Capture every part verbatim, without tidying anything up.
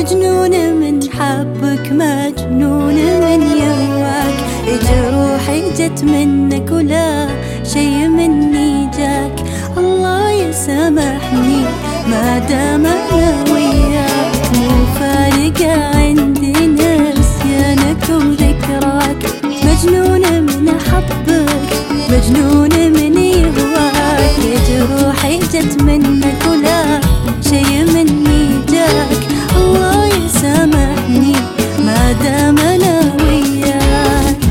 مجنون من حبك، مجنون من يهواك. جروحي جت منك ولا شي مني جاك. الله يسامحني ما دام انا وياك. مو فارقة عندي نسيانك وذكراك. مجنون من حبك، مجنون من يهواك. جروحي جت منك ولا شي مني جاك. الله يسامحني ما دام انا وياك.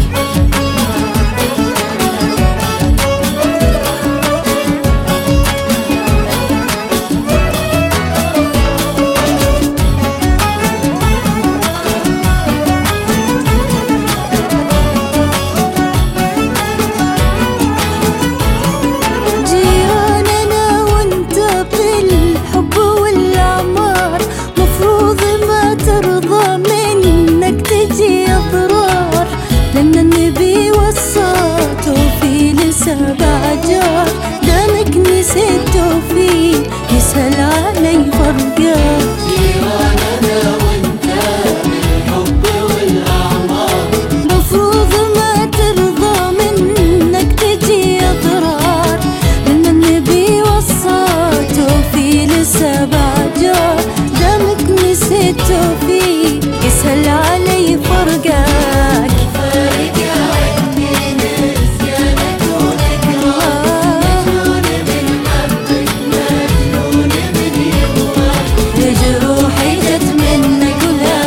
جيراننا وانت بالحب والاعمار، مفروض ما ترضى منك تجي اضرار. لان النبي وصاته في لسبع جار. دامك نسيته فيه يسهل علي فرقاك. جيراننا وانت بالحب والاعمار، مفروض ما ترضى منك تجي اضرار. لان النبي وصاته في لسبع جار. دامك نسيته فيه يسهل علي فرقاك. فارقة عني نسيانك وذكراك. مجنون من حبك، مجنون من يهواك. جروحي جت منك ولا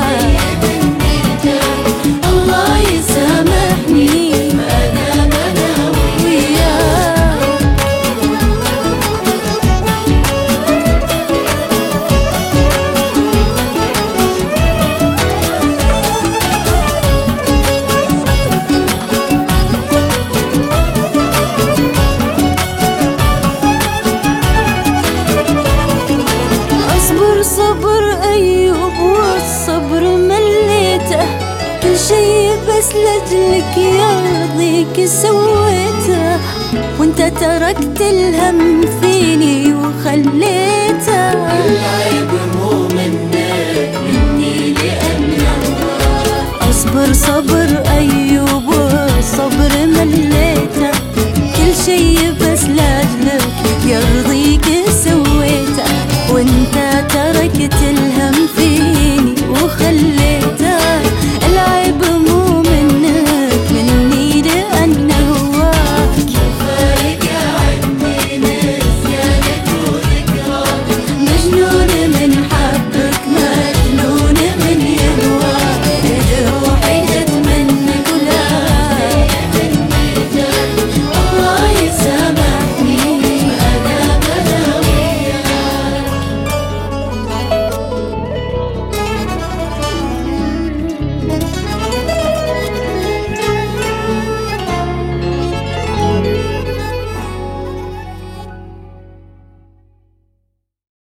الله يسامحني ما دام انا وياك. اصبر صبر ايوب والصبر مليته. كل شي بس لاجلك يرضيك سويته. وانت تركت الهم فيني وخليته. العيب مو منك، مني لأن الله. اصبر صبر